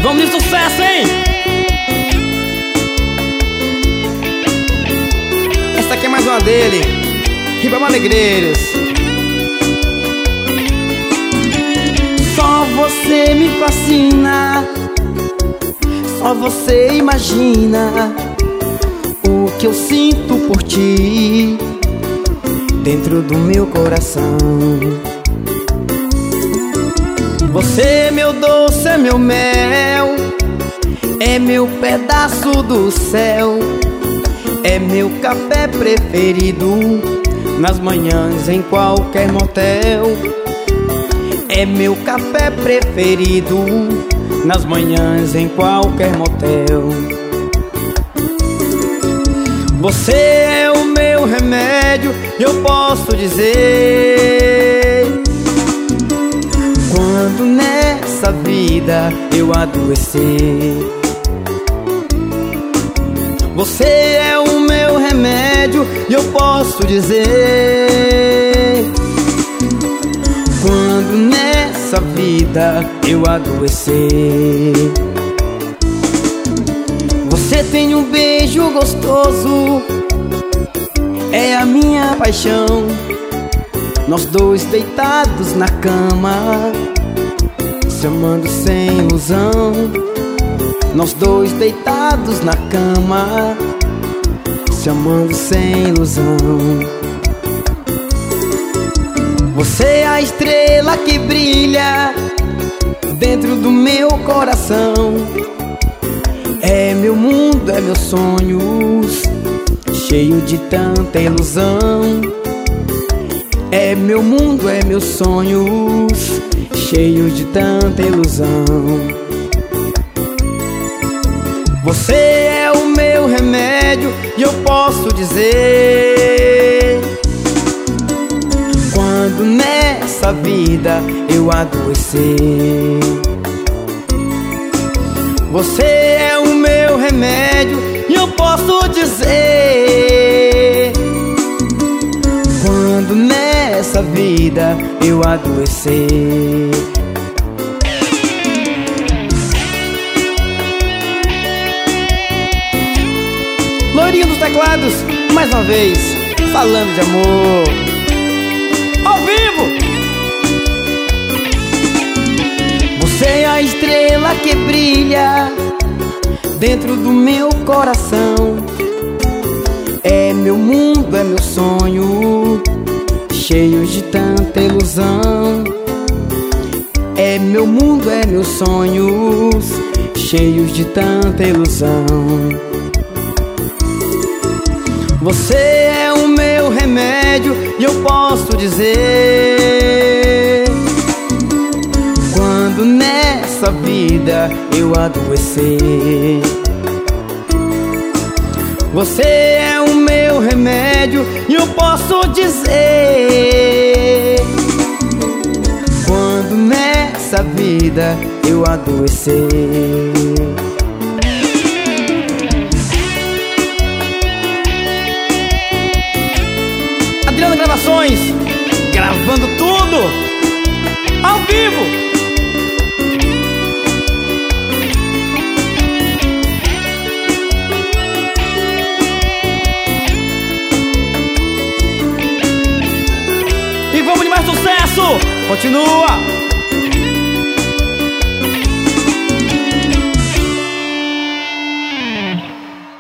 Vamos de sucesso, hein? Essa aqui é mais uma dele, Ribamar Negreiros. Só você me fascina, só você imagina o que eu sinto por ti dentro do meu coração. Você é meu doce, é meu mel, é meu pedaço do céu, é meu café preferido nas manhãs em qualquer motel. É meu café preferido nas manhãs em qualquer motel. Você é o meu remédio, eu posso dizer, quando nessa vida eu adoecer. Você é o meu remédio e eu posso dizer, quando nessa vida eu adoecer. Você tem um beijo gostoso, é a minha paixão. Nós dois deitados na cama, se amando sem ilusão. Nós dois deitados na cama, se amando sem ilusão. Você é a estrela que brilha dentro do meu coração. É meu mundo, é meus sonhos, cheio de tanta ilusão. É meu mundo, é meus sonhos, cheio de tanta ilusão. Você é o meu remédio e eu posso dizer, quando nessa vida eu adoecer. Você é o meu remédio e eu posso dizer, quando nessa vida eu adoecer. Loirinho dos teclados, mais uma vez, falando de amor ao vivo. Você é a estrela que brilha dentro do meu coração. É meu mundo, é meu sonho, cheio de tanta ilusão. É meu mundo, é meus sonhos, cheios de tanta ilusão. Você é o meu remédio e eu posso dizer, quando nessa vida eu adoecer. Você é o meu remédio e eu posso dizer, quando nessa vida eu adoecer. Adriano Gravações, gravando tudo ao vivo. E vamos de mais sucesso! Continua!